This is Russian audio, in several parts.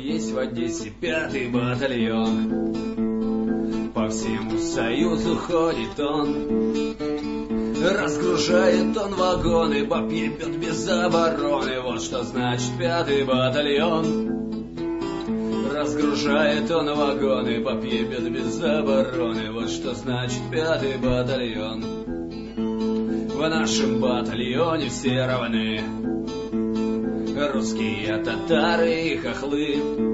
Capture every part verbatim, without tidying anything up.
есть в Одессе пятый батальон. По всему Союзу ходит он, разгружает он вагоны, баб ебет без обороны. Вот что значит пятый батальон. Разгружает он вагоны, баб ебет без обороны. Вот что значит пятый батальон. В нашем батальоне все равны, русские, татары и хохлы.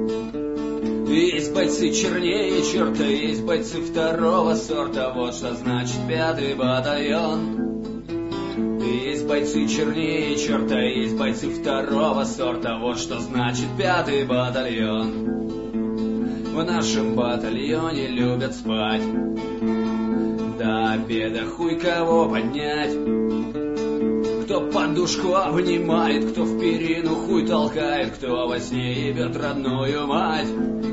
Есть бойцы чернее черта, есть бойцы второго сорта. Вот что значит пятый батальон. Есть бойцы чернее черта, есть бойцы второго сорта. Вот что значит пятый батальон. В нашем батальоне любят спать, до обеда хуй кого поднять. Кто подушку обнимает, кто в перину хуй толкает, кто во сне ебет родную мать.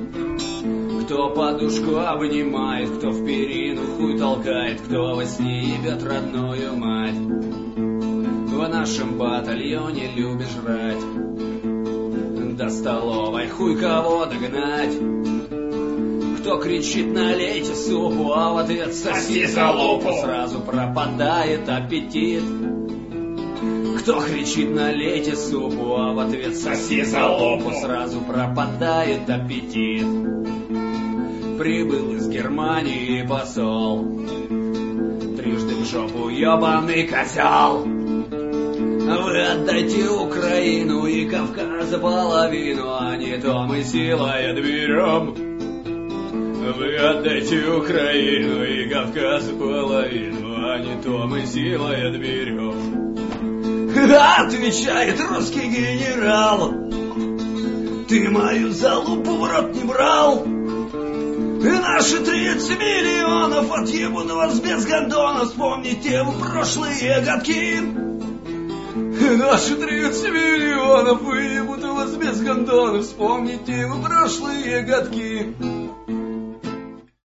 Кто подушку обнимает, кто в перину хуй толкает, кто во сне ебет родную мать. В нашем батальоне любят жрать, до столовой хуй кого догнать. Кто кричит налейте супу, а в ответ соси залупу, сразу пропадает аппетит. Кто кричит налейте супу, а в ответ соси залупу, сразу пропадает аппетит. Прибыл из Германии посол, трижды в жопу ебаный козел. Вы отдайте Украину и Кавказ половину, а не то мы силой отберем. Вы отдайте Украину и Кавказ половину, а не то мы силой отберем. Отвечает русский генерал: ты мою залупу в рот не брал. Наши тридцать миллионов отъебут вас без гондона. Вспомните вы прошлые годки. Наши тридцать миллионов выебут вас без гондона. Вспомните вы прошлые годки.